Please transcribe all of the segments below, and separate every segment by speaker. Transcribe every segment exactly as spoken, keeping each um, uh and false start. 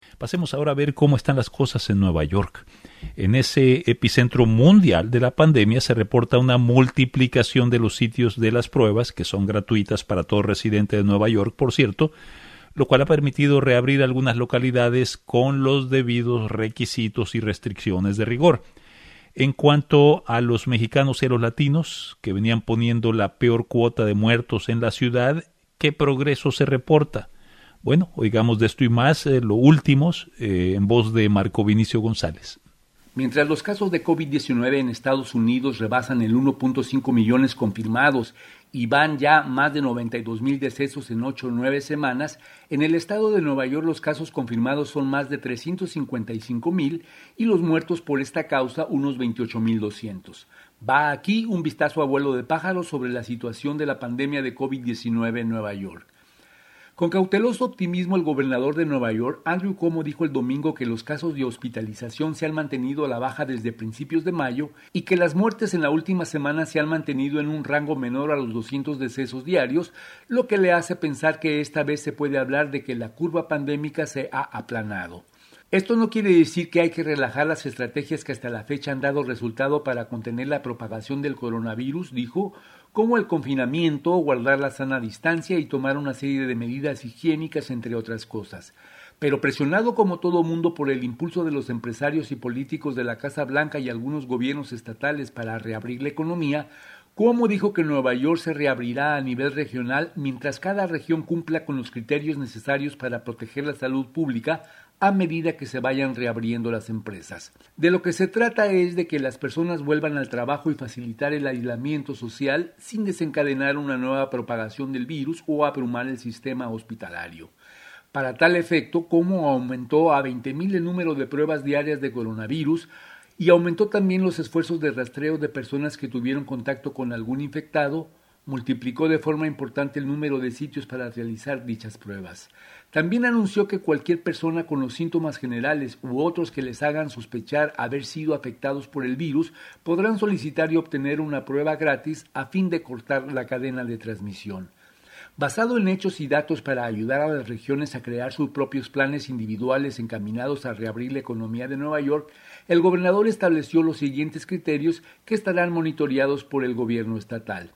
Speaker 1: Pasemos ahora a ver cómo están las cosas en Nueva York. En ese epicentro mundial de la pandemia se reporta una multiplicación de los sitios de las pruebas, que son gratuitas para todo residente de Nueva York, por cierto, lo cual ha permitido reabrir algunas localidades con los debidos requisitos y restricciones de rigor. En cuanto a los mexicanos y a los latinos, que venían poniendo la peor cuota de muertos en la ciudad, ¿qué progreso se reporta? Bueno, oigamos de esto y más, eh, lo últimos, eh, en voz de Marco Vinicio González.
Speaker 2: Mientras los casos de COVID diecinueve en Estados Unidos rebasan el uno punto cinco millones confirmados y van ya más de noventa y dos mil decesos en ocho o nueve semanas, en el estado de Nueva York los casos confirmados son más de trescientos cincuenta y cinco mil y los muertos por esta causa unos veintiocho mil doscientos. Va aquí un vistazo a vuelo de pájaro sobre la situación de la pandemia de COVID diecinueve en Nueva York. Con cauteloso optimismo, el gobernador de Nueva York, Andrew Cuomo, dijo el domingo que los casos de hospitalización se han mantenido a la baja desde principios de mayo y que las muertes en la última semana se han mantenido en un rango menor a los doscientos decesos diarios, lo que le hace pensar que esta vez se puede hablar de que la curva pandémica se ha aplanado. Esto no quiere decir que hay que relajar las estrategias que hasta la fecha han dado resultado para contener la propagación del coronavirus, dijo, como el confinamiento, guardar la sana distancia y tomar una serie de medidas higiénicas, entre otras cosas. Pero presionado como todo mundo por el impulso de los empresarios y políticos de la Casa Blanca y algunos gobiernos estatales para reabrir la economía, Cuomo dijo que Nueva York se reabrirá a nivel regional mientras cada región cumpla con los criterios necesarios para proteger la salud pública a medida que se vayan reabriendo las empresas. De lo que se trata es de que las personas vuelvan al trabajo y facilitar el aislamiento social sin desencadenar una nueva propagación del virus o abrumar el sistema hospitalario. Para tal efecto, Cuomo aumentó a veinte mil el número de pruebas diarias de coronavirus y aumentó también los esfuerzos de rastreo de personas que tuvieron contacto con algún infectado, multiplicó de forma importante el número de sitios para realizar dichas pruebas. También anunció que cualquier persona con los síntomas generales u otros que les hagan sospechar haber sido afectados por el virus podrán solicitar y obtener una prueba gratis a fin de cortar la cadena de transmisión. Basado en hechos y datos para ayudar a las regiones a crear sus propios planes individuales encaminados a reabrir la economía de Nueva York, el gobernador estableció los siguientes criterios que estarán monitoreados por el gobierno estatal.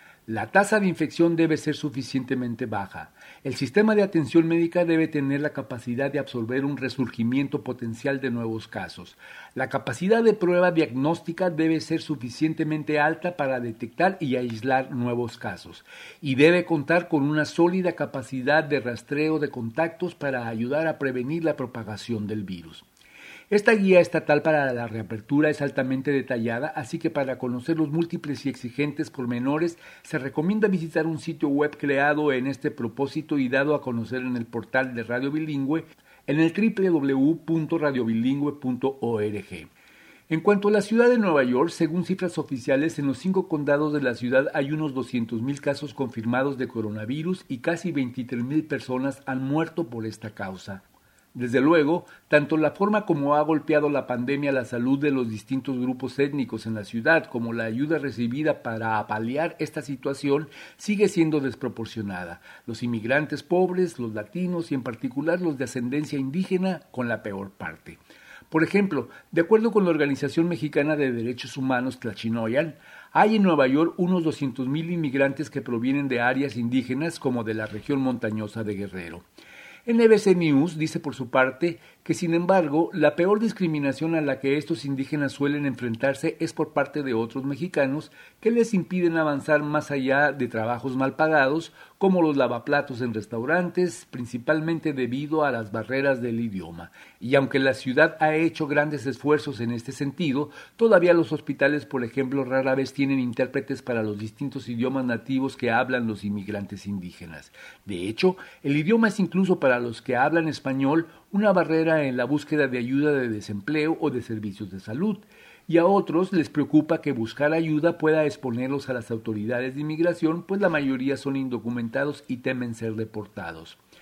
Speaker 2: La tasa de infección debe ser suficientemente baja. El sistema de atención médica debe tener la capacidad de absorber un resurgimiento potencial de nuevos casos. La capacidad de prueba diagnóstica debe ser suficientemente alta para detectar y aislar nuevos casos. Y debe contar con una sólida capacidad de rastreo de contactos para ayudar a prevenir la propagación del virus. Esta guía estatal para la reapertura es altamente detallada, así que para conocer los múltiples y exigentes pormenores se recomienda visitar un sitio web creado en este propósito y dado a conocer en el portal de Radio Bilingüe en el doble u doble u doble u punto radio bilingüe punto org. En cuanto a la ciudad de Nueva York, según cifras oficiales, en los cinco condados de la ciudad hay unos doscientos mil casos confirmados de coronavirus y casi veintitrés mil personas han muerto por esta causa. Desde luego, tanto la forma como ha golpeado la pandemia la salud de los distintos grupos étnicos en la ciudad como la ayuda recibida para paliar esta situación sigue siendo desproporcionada. Los inmigrantes pobres, los latinos y en particular los de ascendencia indígena con la peor parte. Por ejemplo, de acuerdo con la Organización Mexicana de Derechos Humanos Tlachinoyan, hay en Nueva York unos doscientos mil inmigrantes que provienen de áreas indígenas como de la región montañosa de Guerrero. N B C News dice por su parte que, sin embargo, la peor discriminación a la que estos indígenas suelen enfrentarse es por parte de otros mexicanos que les impiden avanzar más allá de trabajos mal pagados, como los lavaplatos en restaurantes, principalmente debido a las barreras del idioma. Y aunque la ciudad ha hecho grandes esfuerzos en este sentido, todavía los hospitales, por ejemplo, rara vez tienen intérpretes para los distintos idiomas nativos que hablan los inmigrantes indígenas. De hecho, el idioma es incluso para los que hablan español una barrera en la búsqueda de ayuda de desempleo o de servicios de salud, y a otros les preocupa que buscar ayuda pueda exponerlos a las autoridades de inmigración, pues la mayoría son indocumentados y temen ser deportados.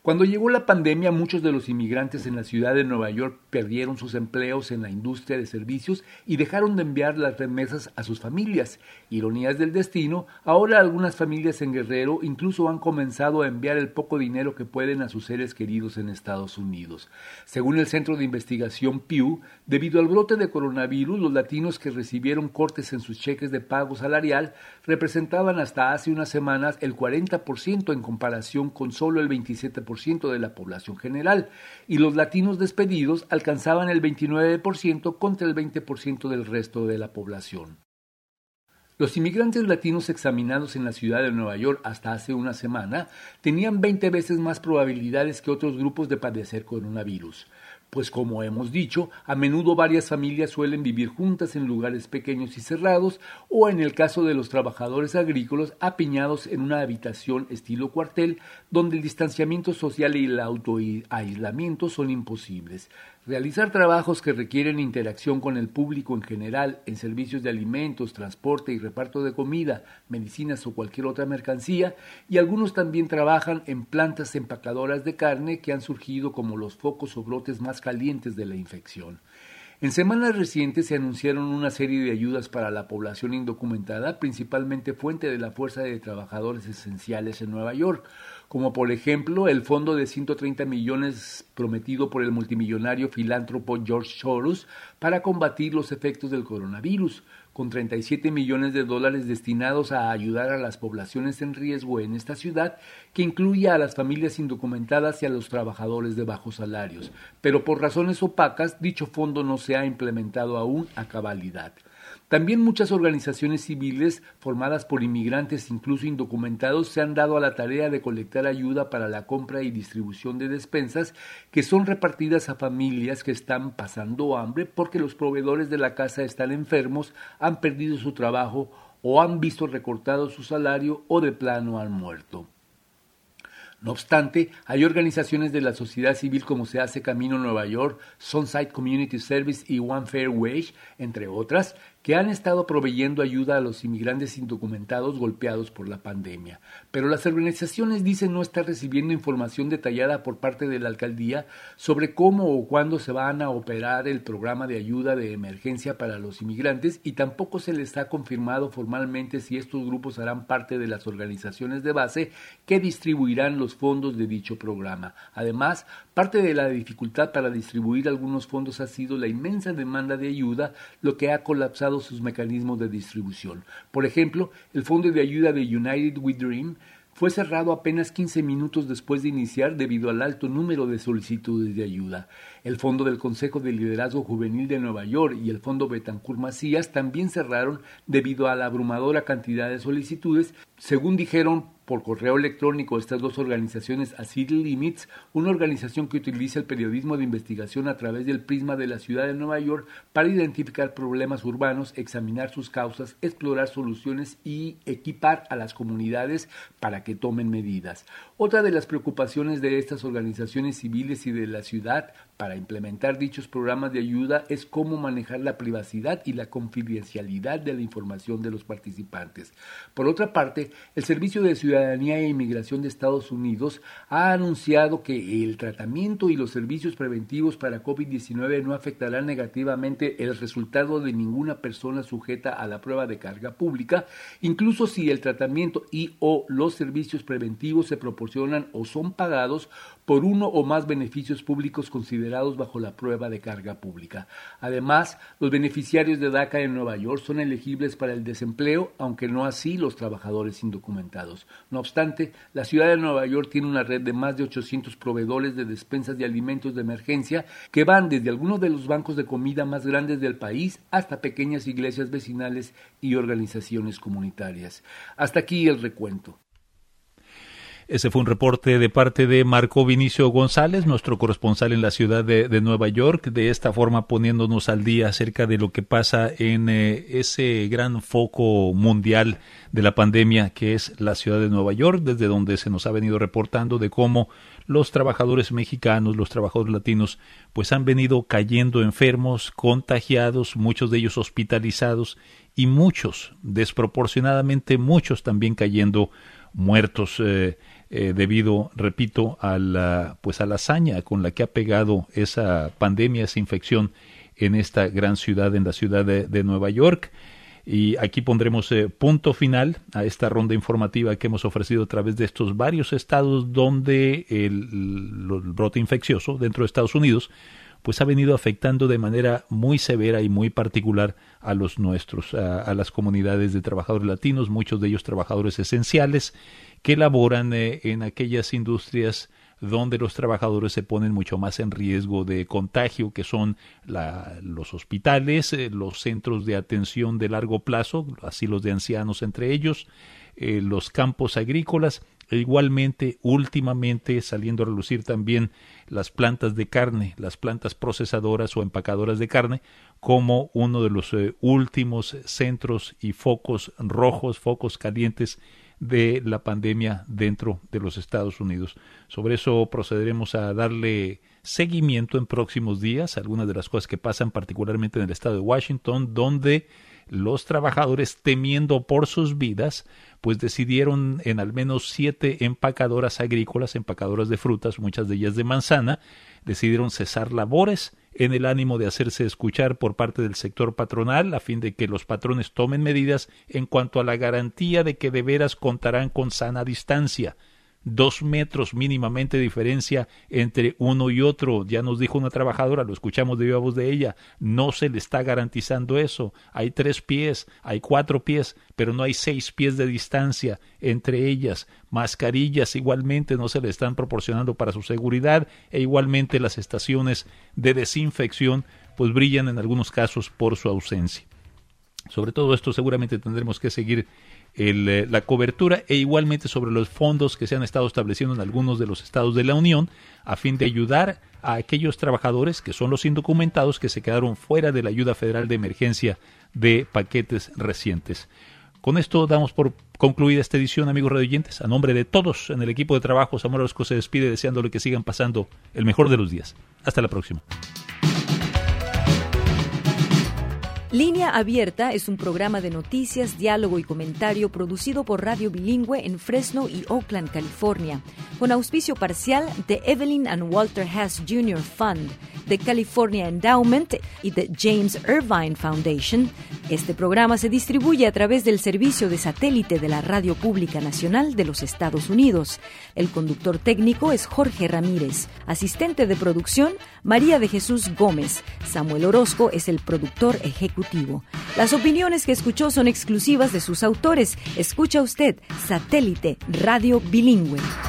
Speaker 2: Cuando llegó la pandemia, muchos de los inmigrantes en la ciudad de Nueva York perdieron sus empleos en la industria de servicios y dejaron de enviar las remesas a sus familias. Ironías del destino, ahora algunas familias en Guerrero incluso han comenzado a enviar el poco dinero que pueden a sus seres queridos en Estados Unidos. Según el Centro de Investigación Pew, debido al brote de coronavirus, los latinos que recibieron cortes en sus cheques de pago salarial representaban hasta hace unas semanas el cuarenta por ciento en comparación con solo el veintisiete por ciento de la población general, y los latinos despedidos alcanzaban el veintinueve por ciento contra el veinte por ciento del resto de la población. Los inmigrantes latinos examinados en la ciudad de Nueva York hasta hace una semana tenían veinte veces más probabilidades que otros grupos de padecer coronavirus. Pues como hemos dicho, a menudo varias familias suelen vivir juntas en lugares pequeños y cerrados, o en el caso de los trabajadores agrícolas, apiñados en una habitación estilo cuartel, donde el distanciamiento social y el autoaislamiento son imposibles. Realizar trabajos que requieren interacción con el público en general, en servicios de alimentos, transporte y reparto de comida, medicinas o cualquier otra mercancía, y algunos también trabajan en plantas empacadoras de carne que han surgido como los focos o brotes más calientes de la infección. En semanas recientes se anunciaron una serie de ayudas para la población indocumentada, principalmente fuente de la fuerza de trabajadores esenciales en Nueva York, como por ejemplo el fondo de ciento treinta millones prometido por el multimillonario filántropo George Soros para combatir los efectos del coronavirus, con treinta y siete millones de dólares destinados a ayudar a las poblaciones en riesgo en esta ciudad, que incluye a las familias indocumentadas y a los trabajadores de bajos salarios. Pero por razones opacas, dicho fondo no se ha implementado aún a cabalidad. También muchas organizaciones civiles formadas por inmigrantes, incluso indocumentados, se han dado a la tarea de colectar ayuda para la compra y distribución de despensas que son repartidas a familias que están pasando hambre porque los proveedores de la casa están enfermos, han perdido su trabajo o han visto recortado su salario o de plano han muerto. No obstante, hay organizaciones de la sociedad civil como Se Hace Camino Nueva York, Sunside Community Service y One Fair Wage, entre otras, que han estado proveyendo ayuda a los inmigrantes indocumentados golpeados por la pandemia. Pero las organizaciones dicen no estar recibiendo información detallada por parte de la alcaldía sobre cómo o cuándo se van a operar el programa de ayuda de emergencia para los inmigrantes, y tampoco se les ha confirmado formalmente si estos grupos harán parte de las organizaciones de base que distribuirán los fondos de dicho programa. Además, parte de la dificultad para distribuir algunos fondos ha sido la inmensa demanda de ayuda, lo que ha colapsado sus mecanismos de distribución. Por ejemplo, el fondo de ayuda de United We Dream fue cerrado apenas quince minutos después de iniciar debido al alto número de solicitudes de ayuda. El fondo del Consejo de Liderazgo Juvenil de Nueva York y el fondo Betancourt Macías también cerraron debido a la abrumadora cantidad de solicitudes, según dijeron por correo electrónico estas dos organizaciones a City Limits, una organización que utiliza el periodismo de investigación a través del prisma de la ciudad de Nueva York para identificar problemas urbanos, examinar sus causas, explorar soluciones y equipar a las comunidades para que tomen medidas. Otra de las preocupaciones de estas organizaciones civiles y de la ciudad para implementar dichos programas de ayuda es cómo manejar la privacidad y la confidencialidad de la información de los participantes. Por otra parte, el Servicio de Ciudadanía e Inmigración de Estados Unidos ha anunciado que el tratamiento y los servicios preventivos para COVID diecinueve no afectarán negativamente el resultado de ninguna persona sujeta a la prueba de carga pública, incluso si el tratamiento y o los servicios preventivos se proporcionan o son pagados por uno o más beneficios públicos considerados bajo la prueba de carga pública. Además, los beneficiarios de DACA en Nueva York son elegibles para el desempleo, aunque no así los trabajadores indocumentados. No obstante, la ciudad de Nueva York tiene una red de más de ochocientos proveedores de despensas de alimentos de emergencia que van desde algunos de los bancos de comida más grandes del país hasta pequeñas iglesias vecinales y organizaciones comunitarias. Hasta aquí el recuento.
Speaker 1: Ese fue un reporte de parte de Marco Vinicio González, nuestro corresponsal en la ciudad de, de Nueva York, de esta forma poniéndonos al día acerca de lo que pasa en eh, ese gran foco mundial de la pandemia que es la ciudad de Nueva York, desde donde se nos ha venido reportando de cómo los trabajadores mexicanos, los trabajadores latinos, pues han venido cayendo enfermos, contagiados, muchos de ellos hospitalizados y muchos, desproporcionadamente muchos también cayendo muertos. Eh, eh, debido, repito, a la, pues a la hazaña con la que ha pegado esa pandemia, esa infección en esta gran ciudad, en la ciudad de, de Nueva York. Y aquí pondremos eh, punto final a esta ronda informativa que hemos ofrecido a través de estos varios estados donde el, el brote infeccioso dentro de Estados Unidos pues ha venido afectando de manera muy severa y muy particular a los nuestros, a, a las comunidades de trabajadores latinos, muchos de ellos trabajadores esenciales que laboran eh, en aquellas industrias donde los trabajadores se ponen mucho más en riesgo de contagio, que son la, los hospitales, eh, los centros de atención de largo plazo, asilos de ancianos entre ellos, eh, los campos agrícolas, e igualmente, últimamente, saliendo a relucir también las plantas de carne, las plantas procesadoras o empacadoras de carne, como uno de los eh, últimos centros y focos rojos, focos calientes de la pandemia dentro de los Estados Unidos. Sobre eso procederemos a darle seguimiento en próximos días, algunas de las cosas que pasan particularmente en el estado de Washington, donde los trabajadores, temiendo por sus vidas, pues decidieron en al menos siete empacadoras agrícolas, empacadoras de frutas, muchas de ellas de manzana, decidieron cesar labores en el ánimo de hacerse escuchar por parte del sector patronal a fin de que los patrones tomen medidas en cuanto a la garantía de que de veras contarán con sana distancia. Dos metros mínimamente de diferencia entre uno y otro. Ya nos dijo una trabajadora, lo escuchamos de viva voz de ella, no se le está garantizando eso. Hay tres pies, hay cuatro pies, pero no hay seis pies de distancia entre ellas. Mascarillas igualmente no se le están proporcionando para su seguridad, e igualmente las estaciones de desinfección pues brillan en algunos casos por su ausencia. Sobre todo esto seguramente tendremos que seguir el, eh, la cobertura, e igualmente sobre los fondos que se han estado estableciendo en algunos de los estados de la Unión a fin de ayudar a aquellos trabajadores que son los indocumentados que se quedaron fuera de la ayuda federal de emergencia de paquetes recientes. Con esto damos por concluida esta edición, amigos radioyentes. A nombre de todos en el equipo de trabajo, Samuel Orozco se despide deseándole que sigan pasando el mejor de los días. Hasta la próxima.
Speaker 3: Línea Abierta es un programa de noticias, diálogo y comentario producido por Radio Bilingüe en Fresno y Oakland, California, con auspicio parcial de Evelyn and Walter Hess junior Fund, de California Endowment y de James Irvine Foundation. Este programa se distribuye a través del servicio de satélite de la Radio Pública Nacional de los Estados Unidos. El conductor técnico es Jorge Ramírez. Asistente de producción, María de Jesús Gómez. Samuel Orozco es el productor ejecutivo. Las opiniones que escuchó son exclusivas de sus autores. Escucha usted Satélite Radio Bilingüe.